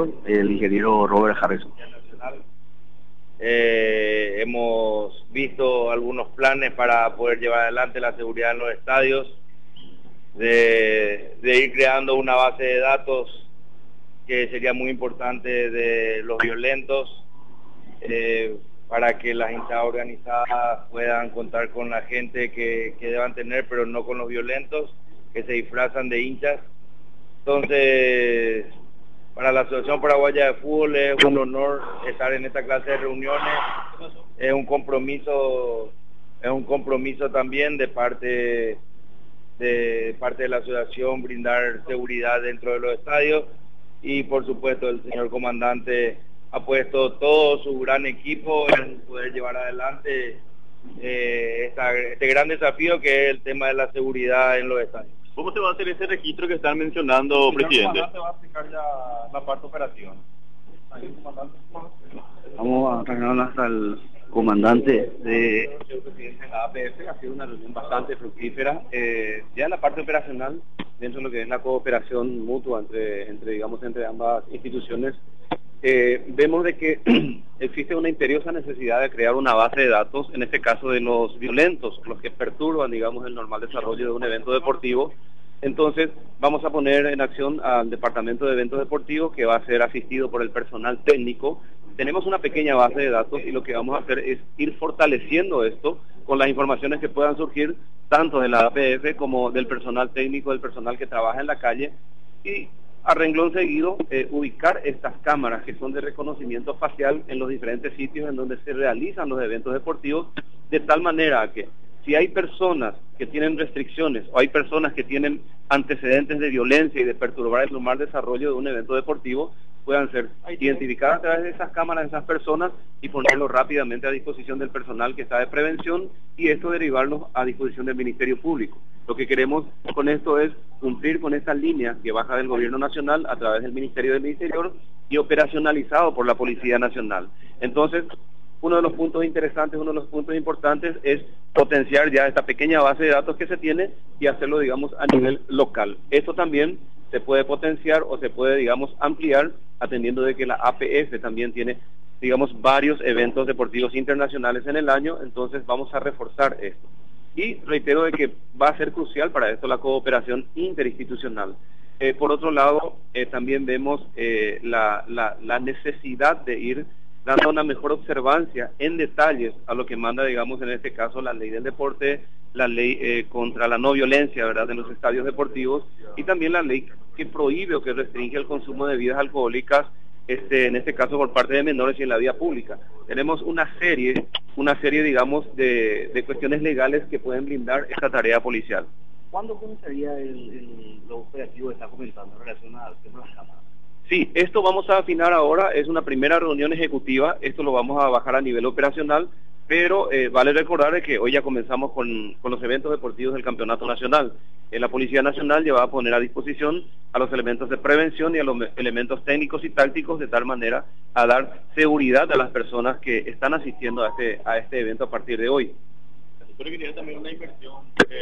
el ingeniero Robert Harrison. Hemos visto algunos planes para poder llevar adelante la seguridad en los estadios, de ir creando una base de datos que sería muy importante de los violentos, para que las hinchadas organizadas puedan contar con la gente que deban tener, pero no con los violentos que se disfrazan de hinchas. Entonces, para la Asociación Paraguaya de Fútbol es un honor estar en esta clase de reuniones. Es un compromiso también de parte de la asociación brindar seguridad dentro de los estadios, y por supuesto el señor comandante ha puesto todo su gran equipo en poder llevar adelante este gran desafío que es el tema de la seguridad en los estadios. ¿Cómo se va a hacer ese registro que están mencionando, presidente? El comandante va a explicar ya la parte operación. Vamos a reunirnos al comandante de... Señor presidente, la APF ha sido una reunión bastante fructífera. Ya en la parte operacional, dentro de lo que es la cooperación mutua entre ambas instituciones, vemos de que existe una imperiosa necesidad de crear una base de datos, en este caso de los violentos, los que perturban, digamos, el normal desarrollo de un evento deportivo. Entonces, vamos a poner en acción al Departamento de Eventos Deportivos, que va a ser asistido por el personal técnico. Tenemos una pequeña base de datos y lo que vamos a hacer es ir fortaleciendo esto con las informaciones que puedan surgir tanto de la APF como del personal técnico, del personal que trabaja en la calle, y a renglón seguido ubicar estas cámaras que son de reconocimiento facial en los diferentes sitios en donde se realizan los eventos deportivos, de tal manera que si hay personas que tienen restricciones o hay personas que tienen antecedentes de violencia y de perturbar el normal desarrollo de un evento deportivo, puedan ser identificadas a través de esas cámaras de esas personas y ponerlo rápidamente a disposición del personal que está de prevención, y esto derivarlos a disposición del Ministerio Público. Lo que queremos con esto es cumplir con esta línea que baja del Gobierno Nacional a través del Ministerio del Interior y operacionalizado por la Policía Nacional. Entonces, uno de los puntos interesantes, uno de los puntos importantes es potenciar ya esta pequeña base de datos que se tiene y hacerlo, digamos, a nivel local. Esto también se puede potenciar o se puede, digamos, ampliar, atendiendo de que la APF también tiene, digamos, varios eventos deportivos internacionales en el año. Entonces vamos a reforzar esto. Y reitero de que va a ser crucial para esto la cooperación interinstitucional. Por otro lado, también vemos la necesidad de ir dando una mejor observancia en detalles a lo que manda, digamos, en este caso la ley del deporte, la ley contra la no violencia, ¿verdad?, en los estadios deportivos, y también la ley que prohíbe o que restringe el consumo de bebidas alcohólicas, en este caso por parte de menores y en la vía pública. Tenemos una serie, digamos, de cuestiones legales que pueden blindar esta tarea policial. ¿Cuándo comenzaría lo operativo que está comentando en relación al tema de las cámaras? Sí, esto vamos a afinar ahora, es una primera reunión ejecutiva, esto lo vamos a bajar a nivel operacional, pero vale recordar de que hoy ya comenzamos con los eventos deportivos del Campeonato Nacional. La Policía Nacional ya va a poner a disposición a los elementos de prevención y a los elementos técnicos y tácticos, de tal manera a dar seguridad a las personas que están asistiendo a este evento a partir de hoy. Pero quería también una inversión,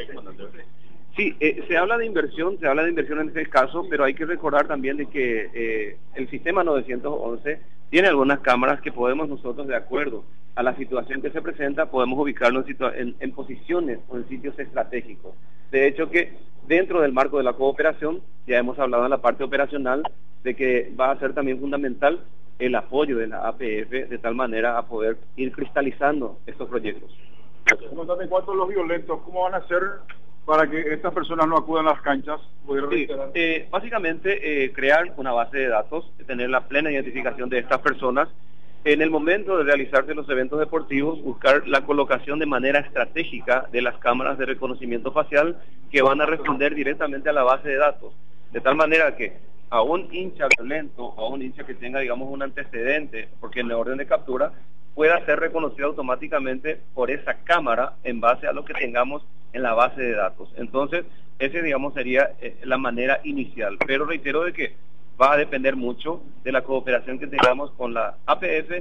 Sí, se habla de inversión en este caso, pero hay que recordar también de que el sistema 911 tiene algunas cámaras que podemos nosotros, de acuerdo a la situación que se presenta, podemos ubicarlo en posiciones o en sitios estratégicos. De hecho que dentro del marco de la cooperación, ya hemos hablado en la parte operacional, de que va a ser también fundamental el apoyo de la APF, de tal manera a poder ir cristalizando estos proyectos. En cuanto a los violentos, ¿cómo van a hacer para que estas personas no acudan a las canchas? Sí, básicamente crear una base de datos, tener la plena identificación de estas personas. En el momento de realizarse los eventos deportivos, buscar la colocación de manera estratégica de las cámaras de reconocimiento facial que van a responder directamente a la base de datos, de tal manera que a un hincha violento, a un hincha que tenga, digamos, un antecedente, porque en la orden de captura pueda ser reconocido automáticamente por esa cámara en base a lo que tengamos en la base de datos. Entonces, ese, digamos, sería la manera inicial, pero reitero de que va a depender mucho de la cooperación que tengamos con la APF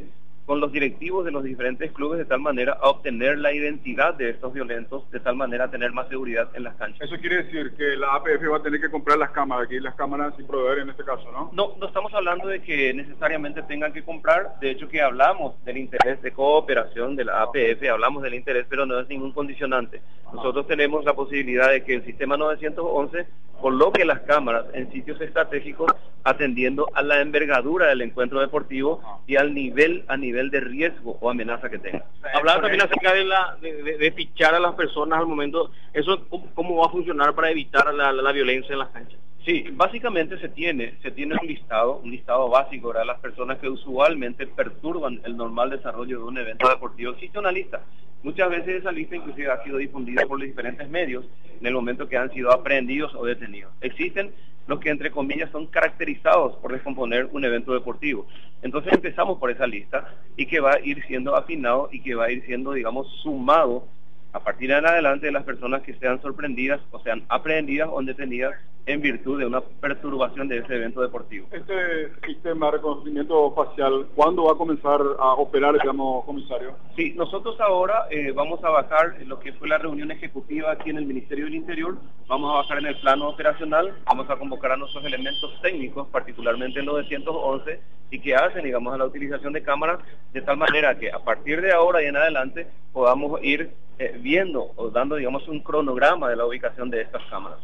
con los directivos de los diferentes clubes de tal manera a obtener la identidad de estos violentos, de tal manera a tener más seguridad en las canchas. Eso quiere decir que la APF va a tener que comprar las cámaras, aquí las cámaras sin proveer en este caso, ¿no? No estamos hablando de que necesariamente tengan que comprar, de hecho que hablamos del interés de cooperación de la APF, hablamos del interés, pero no es ningún condicionante. Nosotros tenemos la posibilidad de que el sistema 911 coloque las cámaras en sitios estratégicos atendiendo a la envergadura del encuentro deportivo y a nivel de riesgo o amenaza que tenga. Hablaba también acerca de fichar a las personas al momento. ¿Eso cómo va a funcionar para evitar la violencia en las canchas? Sí, básicamente se tiene un listado básico de las personas que usualmente perturban el normal desarrollo de un evento deportivo. Existe una lista. Muchas veces esa lista inclusive ha sido difundida por los diferentes medios en el momento que han sido aprehendidos o detenidos. Existen los que entre comillas son caracterizados por descomponer un evento deportivo. Entonces empezamos por esa lista y que va a ir siendo afinado y que va a ir siendo, digamos, sumado a partir de en adelante de las personas que sean sorprendidas o sean aprehendidas o detenidas en virtud de una perturbación de ese evento deportivo. Este sistema de reconocimiento facial, ¿cuándo va a comenzar a operar, digamos, comisario? Sí, nosotros ahora vamos a bajar lo que fue la reunión ejecutiva aquí en el Ministerio del Interior, vamos a bajar en el plano operacional, vamos a convocar a nuestros elementos técnicos, particularmente en los de 111, y que hacen, digamos, a la utilización de cámaras, de tal manera que a partir de ahora y en adelante podamos ir viendo o dando, digamos, un cronograma de la ubicación de estas cámaras.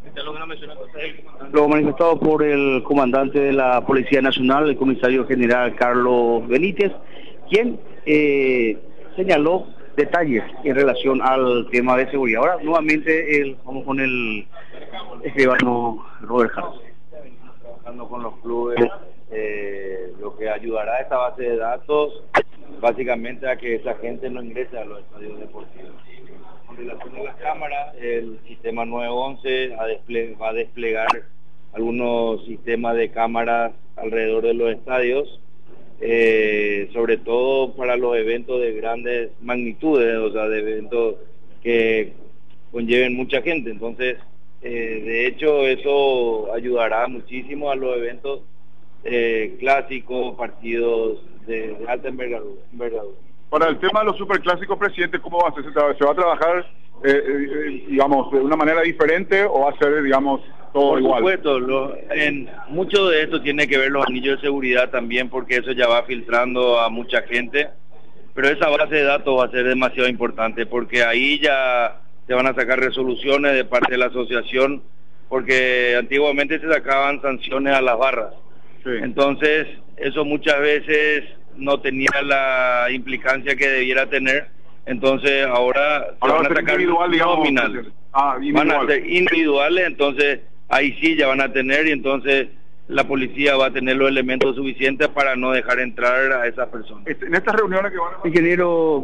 Lo manifestado por el comandante de la Policía Nacional, el comisario general Carlos Benítez, quien señaló detalles en relación al tema de seguridad. Ahora nuevamente vamos con el escribano Robert Harris. Trabajando con los clubes, lo que ayudará a esta base de datos básicamente a que esa gente no ingrese a los estadios deportivos. Con relación a las cámaras, el sistema 911 va a desplegar algunos sistemas de cámaras alrededor de los estadios, sobre todo para los eventos de grandes magnitudes, o sea, de eventos que conlleven mucha gente. Entonces, de hecho, eso ayudará muchísimo a los eventos clásicos, partidos de alta envergadura. Para el tema de los superclásicos, presidente, ¿cómo va a ser? ¿Se va a trabajar, digamos, de una manera diferente o va a ser, digamos, todo igual? Por supuesto, mucho de esto tiene que ver los anillos de seguridad también, porque eso ya va filtrando a mucha gente, pero esa base de datos va a ser demasiado importante, porque ahí ya se van a sacar resoluciones de parte de la asociación, porque antiguamente se sacaban sanciones a las barras. Sí. Entonces, eso muchas veces no tenía la implicancia que debiera tener, entonces ahora se van a sacar nominales, van a ser individuales, entonces ahí sí ya van a tener, y entonces la policía va a tener los elementos suficientes para no dejar entrar a esas personas. En estas reuniones que van a... Ingeniero,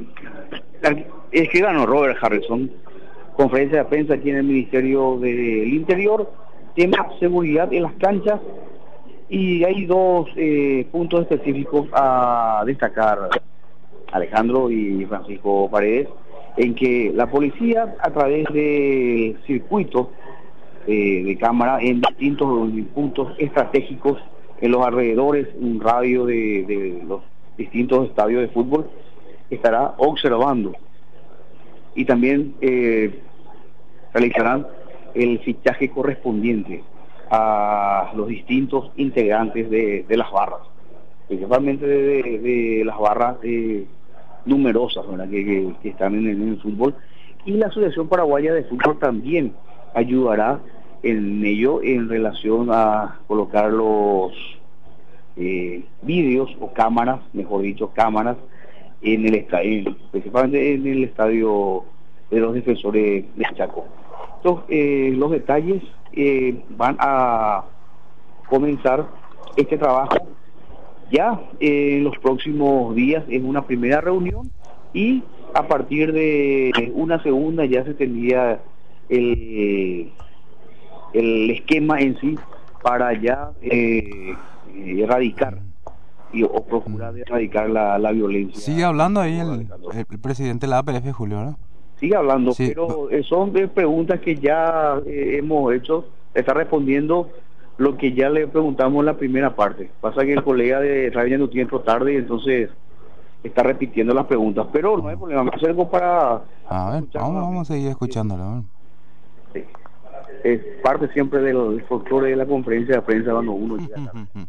escribano Robert Harrison, conferencia de prensa aquí en el Ministerio del Interior, tema seguridad en las canchas. Y hay dos puntos específicos a destacar, Alejandro y Francisco Paredes, en que la policía, a través del circuito de cámara en distintos puntos estratégicos en los alrededores, un radio de los distintos estadios de fútbol, estará observando. Y también realizarán el fichaje correspondiente a los distintos integrantes de las barras, principalmente de las barras numerosas, ¿verdad? Que están en el fútbol, y la Asociación Paraguaya de Fútbol también ayudará en ello en relación a colocar los vídeos o cámaras, mejor dicho, cámaras en el estadio, principalmente en el estadio de los Defensores de Chaco. Entonces, los detalles van a comenzar este trabajo ya en los próximos días en una primera reunión, y a partir de una segunda ya se tendría el esquema en sí para ya erradicar o procurar erradicar la violencia. Sigue hablando ahí el presidente de la APF, Julio, ¿no? Sigue hablando, sí, pero son preguntas que ya hemos hecho. Está respondiendo lo que ya le preguntamos en la primera parte. Pasa que el colega de Radio Nutriente entró tarde, entonces está repitiendo las preguntas, pero no hay problema, me acerco para... A ver, vamos a seguir escuchándolo. Sí. Es parte siempre del folclore de la conferencia de prensa cuando uno llega.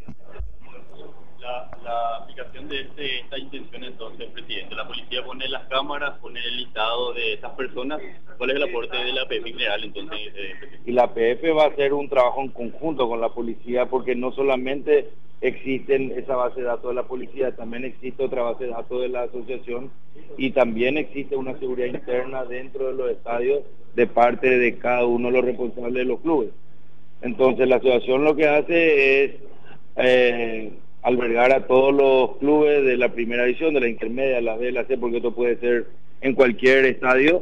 La aplicación de esta intención, entonces, presidente, la policía pone las cámaras, pone el listado de estas personas. ¿Cuál es el aporte de la APF Real, entonces? Y la APF va a hacer un trabajo en conjunto con la policía, porque no solamente existen esa base de datos de la policía, también existe otra base de datos de la asociación y también existe una seguridad interna dentro de los estadios de parte de cada uno de los responsables de los clubes. Entonces la asociación lo que hace es albergar a todos los clubes de la primera división, de la intermedia, la B, la C, porque esto puede ser en cualquier estadio,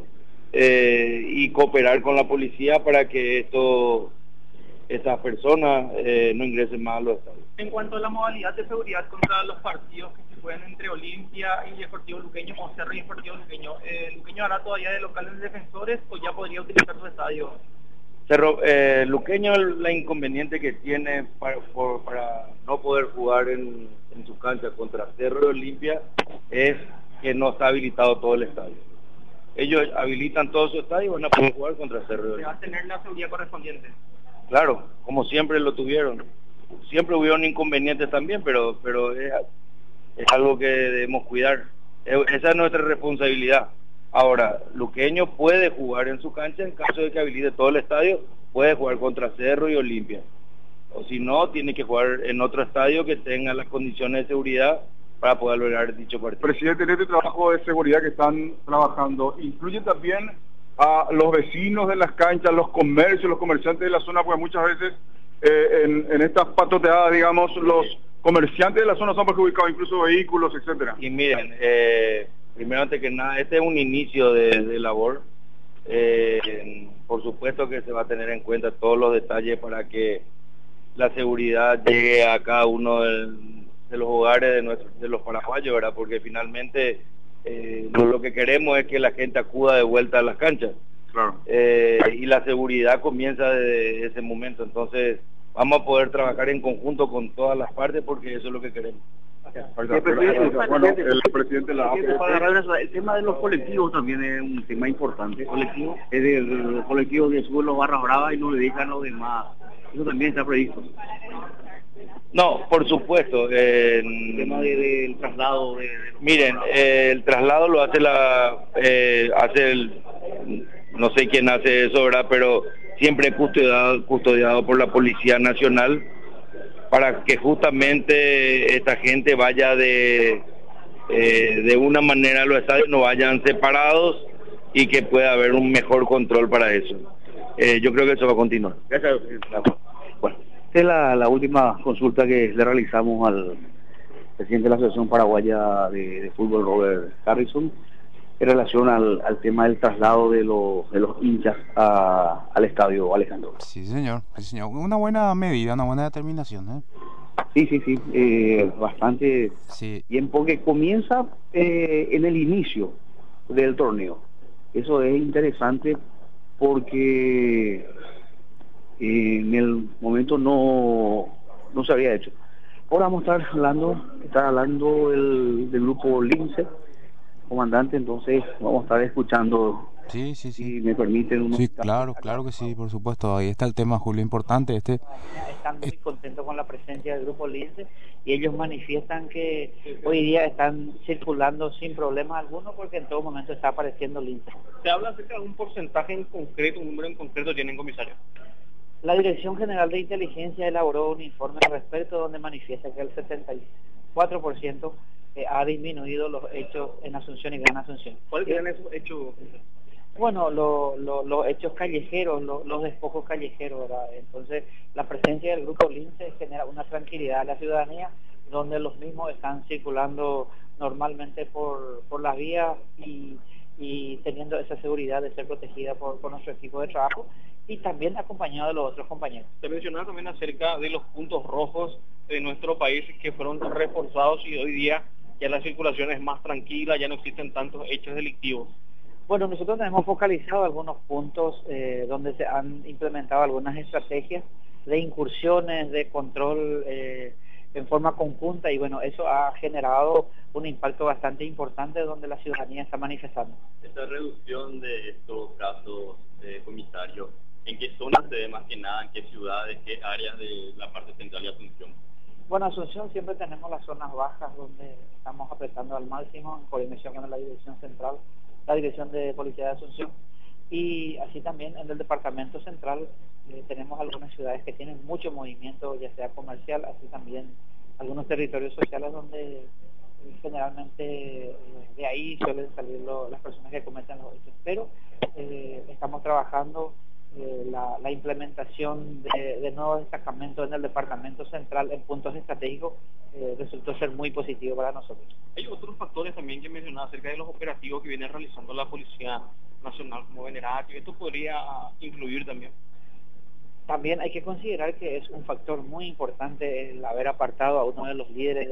y cooperar con la policía para que estas personas no ingresen más a los estadios. En cuanto a la modalidad de seguridad contra los partidos que se juegan entre Olimpia y Deportivo Luqueño, o Cerro y Deportivo Luqueño, ¿Luqueño hará todavía de local en defensores o ya podría utilizar su estadio? Cerro, Luqueño, la inconveniente que tiene para no poder jugar en su cancha contra Cerro y Olimpia es que no está habilitado todo el estadio. Ellos habilitan todo su estadio y van a poder jugar contra Cerro y Olimpia. ¿Se va a tener la seguridad correspondiente? Claro, como siempre lo tuvieron. Siempre hubieron inconvenientes también, pero es algo que debemos cuidar. Esa es nuestra responsabilidad. Ahora, Luqueño puede jugar en su cancha en caso de que habilite todo el estadio, puede jugar contra Cerro y Olimpia. O si no, tiene que jugar en otro estadio que tenga las condiciones de seguridad para poder lograr dicho partido. Presidente, en este trabajo de seguridad que están trabajando, ¿incluye también a los vecinos de las canchas, los comercios, los comerciantes de la zona? Porque muchas veces en estas patoteadas, digamos, los comerciantes de la zona son perjudicados, incluso vehículos, etcétera. Y miren, primero, antes que nada, este es un inicio de labor. Por supuesto que se va a tener en cuenta todos los detalles para que la seguridad llegue a cada uno de los hogares de los paraguayos, ¿verdad? Porque finalmente lo que queremos es que la gente acuda de vuelta a las canchas. Claro. Y la seguridad comienza desde ese momento. Entonces vamos a poder trabajar en conjunto con todas las partes porque eso es lo que queremos. El presidente el tema de los colectivos también es un tema importante. Colectivo es del colectivo de Suelo Barra Brava y no le dejan los demás. Eso también está previsto. No, por supuesto. El tema del traslado. Miren, el traslado lo hace no sé quién hace eso, ¿verdad? Pero siempre custodiado por la Policía Nacional, para que justamente esta gente vaya de una manera a los estadios, no vayan separados y que pueda haber un mejor control para eso. Yo creo que eso va a continuar. Gracias. Bueno, esta es la última consulta que le realizamos al presidente de la Asociación Paraguaya de Fútbol, Robert Harrison, en relación al tema del traslado de los hinchas al estadio, Alejandro. Sí, señor. Una buena medida, una buena determinación, Sí, bastante bien, porque comienza en el inicio del torneo. Eso es interesante porque en el momento no se había hecho. Ahora vamos a estar hablando del grupo Lince, comandante, entonces vamos a estar escuchando. Sí. Si me permiten. Sí, claro que sí, por supuesto. Ahí está el tema, Julio, importante. Están muy contentos con la presencia del grupo Lince y ellos manifiestan que hoy día están circulando sin problema alguno porque en todo momento está apareciendo Lince. ¿Se habla acerca de un porcentaje en concreto, un número en concreto tienen, comisario? La Dirección General de Inteligencia elaboró un informe al respecto donde manifiesta que el 74% ha disminuido los hechos en Asunción y Gran Asunción. ¿Cuáles eran esos hechos? Bueno, los hechos callejeros, los despojos callejeros, ¿verdad? Entonces, la presencia del grupo Lince genera una tranquilidad a la ciudadanía, donde los mismos están circulando normalmente por las vías y teniendo esa seguridad de ser protegida por nuestro equipo de trabajo y también acompañado de los otros compañeros. Se mencionaba también acerca de los puntos rojos de nuestro país que fueron reforzados y hoy día ya la circulación es más tranquila, ya no existen tantos hechos delictivos. Bueno, nosotros tenemos focalizado algunos puntos donde se han implementado algunas estrategias de incursiones, de control en forma conjunta, y bueno, eso ha generado un impacto bastante importante donde la ciudadanía está manifestando. Esta reducción de estos casos, comisario, ¿en qué zonas se ve más que nada? ¿En qué ciudades, qué áreas de la parte central de Asunción? Bueno, Asunción siempre tenemos las zonas bajas donde estamos apretando al máximo en coordinación con la Dirección Central, la Dirección de Policía de Asunción, y así también en el Departamento Central tenemos algunas ciudades que tienen mucho movimiento, ya sea comercial, así también algunos territorios sociales donde generalmente de ahí suelen salir las personas que cometen los hechos, pero estamos trabajando la implementación de nuevos destacamentos en el Departamento Central en puntos estratégicos resultó ser muy positivo para nosotros. Hay otros factores también que mencionaba acerca de los operativos que viene realizando la Policía Nacional como Venerati. ¿Esto podría incluir también? También hay que considerar que es un factor muy importante el haber apartado a uno de los líderes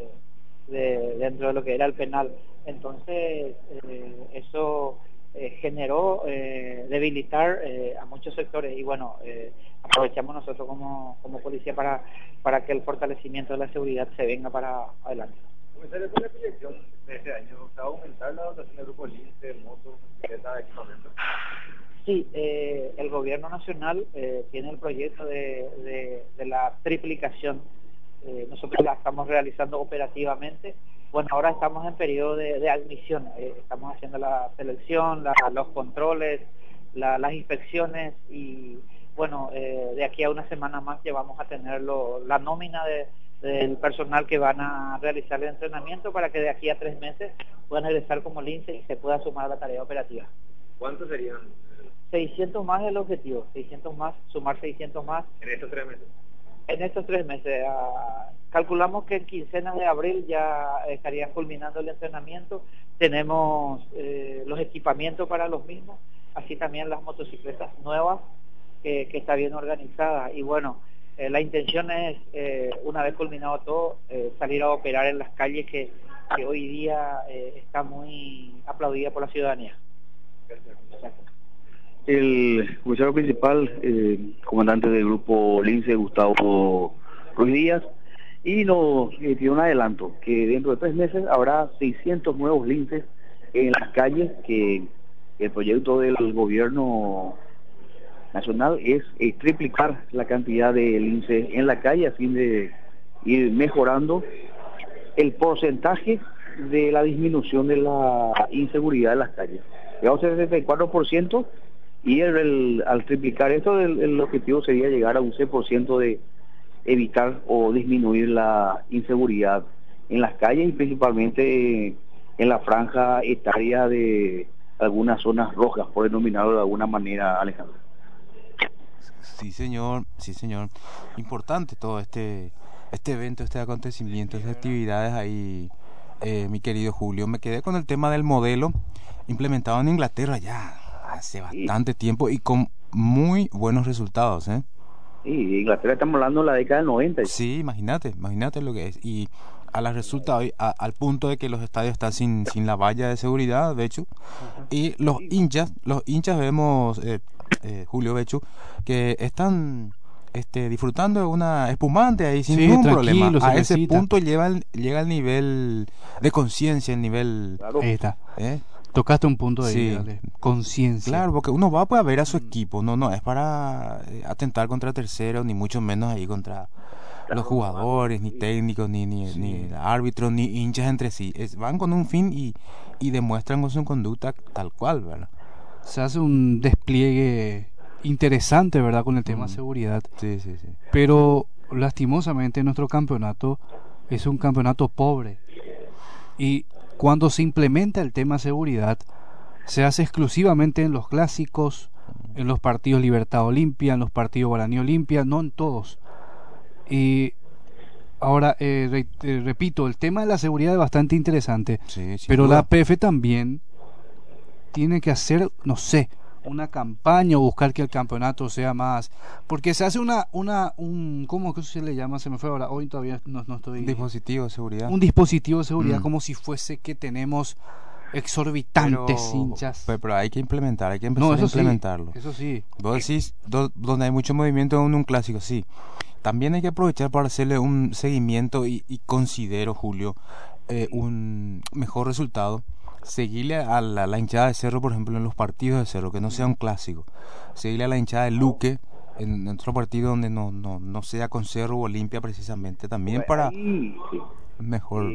dentro de lo que era el penal. Entonces, eso generó debilitar a muchos sectores, y bueno, aprovechamos nosotros como policía para que el fortalecimiento de la seguridad se venga para adelante. Comisario, ¿cuál es la proyección de este año? ¿Se va a aumentar la dotación del grupo LINCE, motos, bicicletas, equipamiento? Sí, el gobierno nacional tiene el proyecto de la triplicación. Nosotros la estamos realizando operativamente. Bueno, ahora estamos en periodo de admisión. Estamos haciendo la selección, los controles, las inspecciones, y bueno, de aquí a una semana más ya vamos a tener la nómina del personal que van a realizar el entrenamiento para que de aquí a 3 meses puedan egresar como LINCE y se pueda sumar a la tarea operativa. ¿Cuántos serían? 600 más es el objetivo, 600 más, sumar 600 más. ¿En estos 3 meses? En estos 3 meses. Calculamos que en quincenas de abril ya estarían culminando el entrenamiento. Tenemos los equipamientos para los mismos, así también las motocicletas nuevas que está bien organizada. Y bueno, la intención es, una vez culminado todo, salir a operar en las calles que hoy día está muy aplaudida por la ciudadanía. Gracias. El comisario principal, comandante del grupo LINCE, Gustavo Ruiz Díaz, y nos dio un adelanto que dentro de 3 meses habrá 600 nuevos LINCEs en las calles, que el proyecto del gobierno nacional es triplicar la cantidad de LINCEs en la calle a fin de ir mejorando el porcentaje de la disminución de la inseguridad en las calles. Llegamos al 74%, y al triplicar esto, el objetivo sería llegar a un 6% de evitar o disminuir la inseguridad en las calles, y principalmente en la franja etaria de algunas zonas rojas, por denominarlo de alguna manera, Alejandro. Sí, señor. Importante todo este evento, este acontecimiento, estas actividades ahí, mi querido Julio. Me quedé con el tema del modelo implementado en Inglaterra ya hace bastante tiempo y con muy buenos resultados, ¿eh? Sí, Inglaterra estamos hablando de la década del 90. Sí, imagínate lo que es. Y a la resulta hoy, al punto de que los estadios están sin la valla de seguridad, de hecho, y los hinchas vemos, Julio Bechu, que están disfrutando de una espumante ahí sin ningún problema. A ese punto llega el nivel de conciencia, el nivel... Claro. Ahí está. Tocaste un punto de conciencia. Claro, porque uno va a ver a su equipo, no es para atentar contra terceros, ni mucho menos ahí contra los jugadores, ni técnicos, ni árbitros, ni hinchas entre sí. Van con un fin y demuestran con su conducta tal cual, ¿verdad? Se hace un despliegue interesante, ¿verdad?, con el tema de seguridad. Sí. Pero lastimosamente nuestro campeonato es un campeonato pobre. Y cuando se implementa el tema seguridad, se hace exclusivamente en los clásicos, en los partidos Libertad Olimpia, en los partidos Guaraní Olimpia, no en todos. Y ahora, repito, el tema de la seguridad es bastante interesante, pero la APF también tiene que hacer, no sé, una campaña o buscar que el campeonato sea más, porque se hace ¿cómo se le llama? Se me fue ahora, hoy todavía no estoy... Un dispositivo de seguridad. Un dispositivo de seguridad, como si fuese que tenemos exorbitantes hinchas. Pero hay que implementar, empezar a implementarlo. Eso sí. Vos decís, donde hay mucho movimiento en un clásico, sí. también hay que aprovechar para hacerle un seguimiento y considero, Julio, un mejor resultado. Seguirle a la hinchada de Cerro, por ejemplo, en los partidos de Cerro, que no sea un clásico. Seguirle a la hinchada de Luque en otro partido donde no sea con Cerro o Olimpia precisamente, también para Ahí, sí. mejor.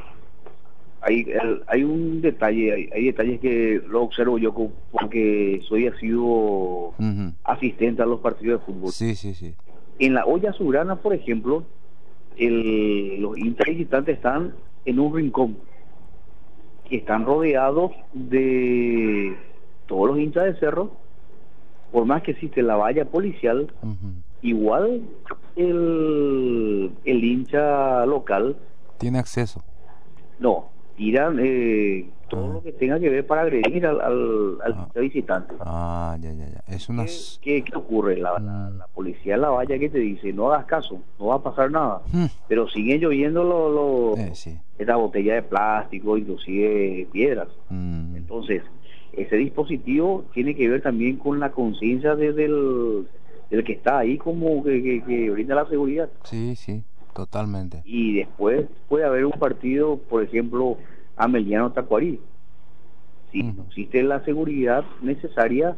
Hay un detalle, hay detalles que lo observo yo porque soy sido asistente a los partidos de fútbol. Sí, sí, sí. En la olla azulgrana, por ejemplo, los hinchas visitantes están en un rincón, que están rodeados de todos los hinchas de Cerro. Por más que existe la valla policial, igual el hincha local tiene acceso. No, tiran todo lo que tenga que ver para agredir al hincha visitante. Ya. Es una... ¿Qué ocurre? La policía en la valla que te dice, no hagas caso, no va a pasar nada. Pero siguen lloviendo esta botella de plástico, inclusive piedras. Entonces, ese dispositivo tiene que ver también con la conciencia del que está ahí, como que brinda la seguridad. Sí, totalmente. Y después puede haber un partido, por ejemplo, Ameliano Tacuarí. Si no existe la seguridad necesaria,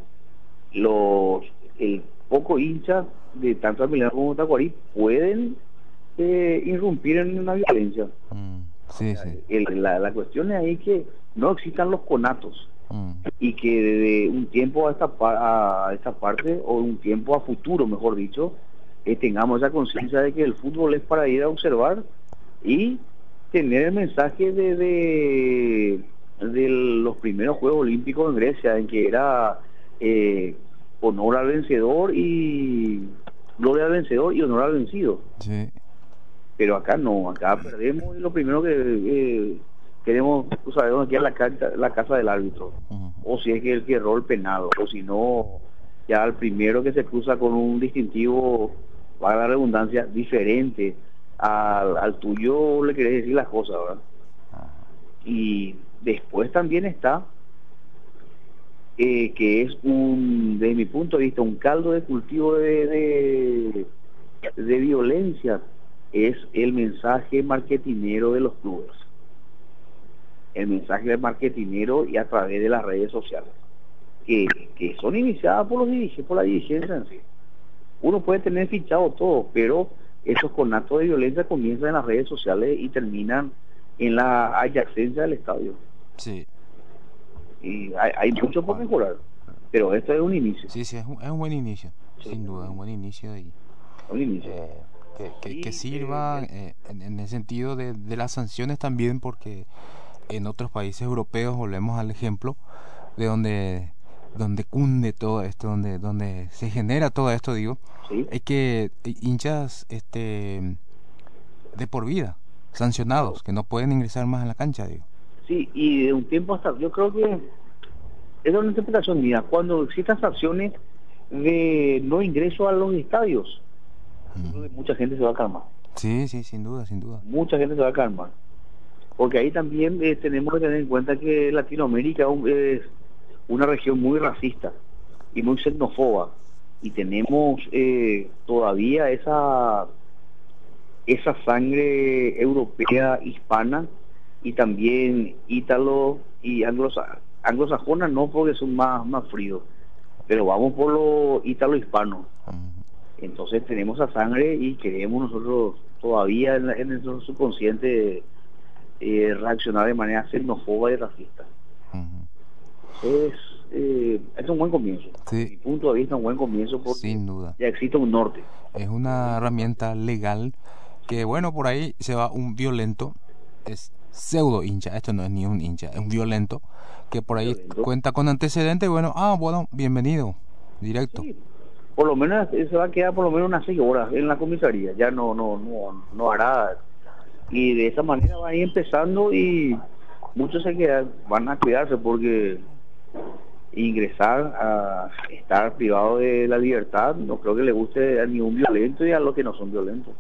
el poco hincha de tanto Ameliano como Tacuarí pueden irrumpir en una violencia. La cuestión es ahí que no existan los conatos y que de un tiempo a esta parte, o un tiempo a futuro, mejor dicho, tengamos esa conciencia de que el fútbol es para ir a observar y tener el mensaje de los primeros Juegos Olímpicos en Grecia, en que era honor al vencedor y gloria al vencedor y honor al vencido. Sí. Pero acá no, acá perdemos y lo primero que queremos, sabemos, aquí es la casa del árbitro, o si es que el que erró el penado, o si no, ya el primero que se cruza con un distintivo, para la redundancia, diferente al tuyo, le querés decir las cosas, ¿verdad? Y después también está que es desde mi punto de vista, un caldo de cultivo de violencia, es el mensaje marketinero de los clubes, el mensaje marketinero y a través de las redes sociales, que son iniciadas por la dirigencia en sí. Uno puede tener fichado todo, pero esos conatos de violencia comienzan en las redes sociales y terminan en la adyacencia del estadio. Sí. Y hay mucho por mejorar, pero esto es un inicio. Sí, es un buen inicio, sin duda, un buen inicio. Que sirva en el sentido de las sanciones también, porque en otros países europeos, volvemos al ejemplo de donde cunde todo esto, donde se genera todo esto, digo, es que hinchas de por vida, sancionados, que no pueden ingresar más a la cancha, digo. Sí, y de un tiempo hasta, yo creo que es una interpretación mía, cuando existan sanciones de no ingreso a los estadios, mucha gente se va a calmar. Sí, sin duda. Mucha gente se va a calmar, porque ahí también tenemos que tener en cuenta que Latinoamérica es una región muy racista y muy xenófoba, y tenemos todavía esa sangre europea, hispana, y también ítalo y anglosajona, no, porque son más fríos, pero vamos por lo ítalo-hispano. Entonces tenemos esa sangre y queremos nosotros todavía en nuestro subconsciente reaccionar de manera xenófoba y racista. Es un buen comienzo. Desde mi punto de vista, un buen comienzo, porque sin duda ya existe un norte. Es una herramienta legal que, bueno, por ahí se va un violento, es pseudo hincha, esto no es ni un hincha, es un violento que por ahí cuenta con antecedentes. Bueno, bienvenido, directo. Sí, por lo menos se va a quedar por lo menos unas 6 horas en la comisaría, ya no hará, y de esa manera va a ir empezando, y muchos van a cuidarse, porque ingresar a estar privado de la libertad no creo que le guste a ningún violento y a los que no son violentos.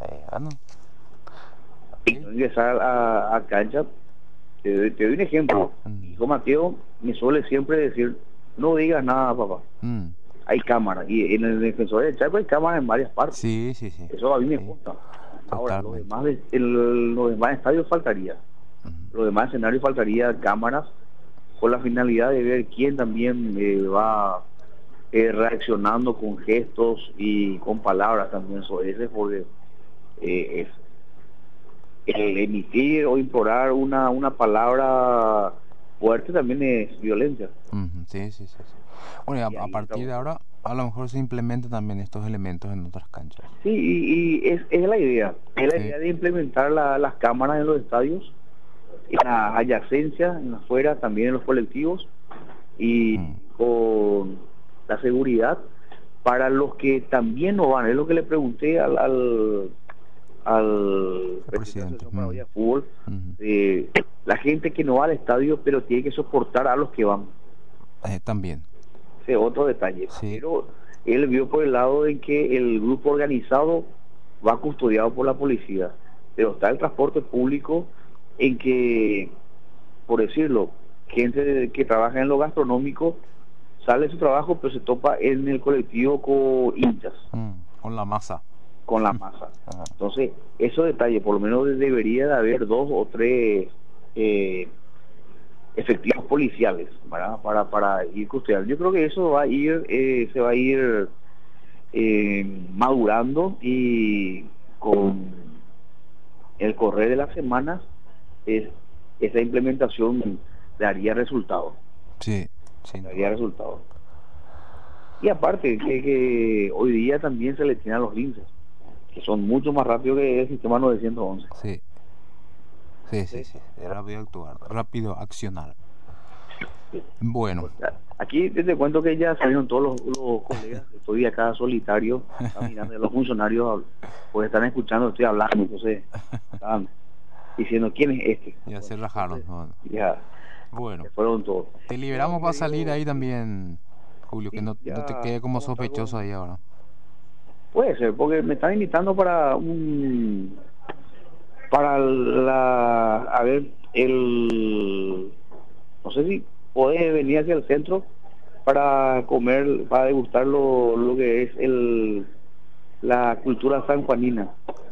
Ingresar a cancha, te doy un ejemplo. Mi hijo Mateo me suele siempre decir, no digas nada, papá. hay cámaras, y en el Defensor del Chaco hay cámaras en varias partes. Sí. Eso a mí me gusta. Ahora, los demás estadios faltaría. Los demás escenarios faltaría cámaras con la finalidad de ver quién también va reaccionando con gestos y con palabras también sobre ese, porque es el emitir o implorar una palabra fuerte también es violencia. Sí. Bueno, y a partir de ahora a lo mejor se implementan también estos elementos en otras canchas. Sí, y es la idea. Es la idea de implementar las cámaras en los estadios, en la adyacencia, en afuera, también en los colectivos, y con la seguridad para los que también no van. Es lo que le pregunté al presidente de fútbol, la gente que no va al estadio pero tiene que soportar a los que van. También. Ese otro detalle. Pero él vio por el lado en que el grupo organizado va custodiado por la policía, pero está el transporte público en que, por decirlo, gente que trabaja en lo gastronómico sale de su trabajo pero se topa en el colectivo con hinchas. Con la masa. Entonces, esos detalles, por lo menos debería de haber 2 o 3 efectivos policiales, ¿verdad? Para ir custodiando. Yo creo que eso va a ir, se va a ir madurando, y con el correr de las semanas esa implementación daría resultado. Sí. Daría resultado. Y aparte que hoy día también se le tiene a los linces, que son mucho más rápidos que el sistema 911. Sí. Es rápido actuar, rápido accionar. Bueno. Aquí te cuento que ya salieron todos los colegas. Estoy acá solitario, caminando. Los funcionarios pues están escuchando, estoy hablando, entonces están diciendo quién es este. Ya se rajaron. Ya. Bueno. Fueron todos. Te liberamos para salir ahí también, Julio, que no te quede como sospechoso ahí ahora. Puede ser, porque me están invitando para no sé si podés venir hacia el centro para comer, para degustar lo que es la cultura sanjuanina.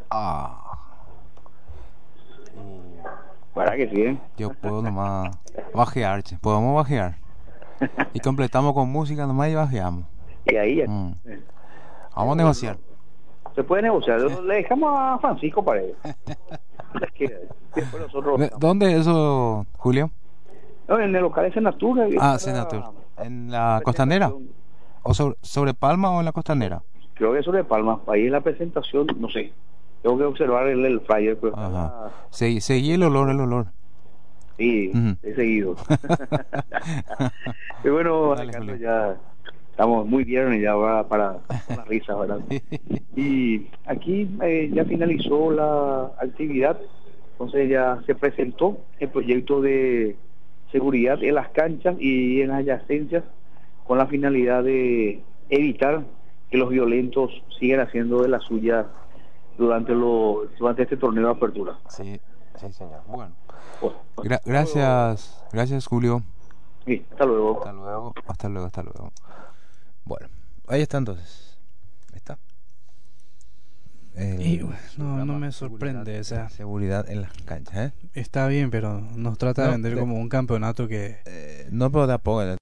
¿Para que sí? Yo puedo nomás bajear, podemos bajear. Y completamos con música nomás y bajeamos. Y ahí ya. Vamos a negociar. Se puede negociar. Le dejamos a Francisco para él. ¿Dónde es eso, Julio? No, en el local de Senatura. Senatura. ¿En la Costanera? ¿O sobre Palma o en la Costanera? Creo que es sobre Palma. Ahí en la presentación, no sé. Tengo que observar el flyer. Pero seguí el olor. Sí, he seguido. Y bueno, Alejandro, ya estamos muy bien, ya va para la risa, ¿verdad? Y aquí ya finalizó la actividad, entonces ya se presentó el proyecto de seguridad en las canchas y en las adyacencias, con la finalidad de evitar que los violentos sigan haciendo de la suya durante este torneo de apertura. Sí, señor. Bueno, gracias, Julio. Sí, hasta luego. Hasta luego. Bueno, ahí está entonces. Está. No me sorprende esa seguridad en las canchas, Está bien, pero nos trata de vender como un campeonato que no, pero de apoyo.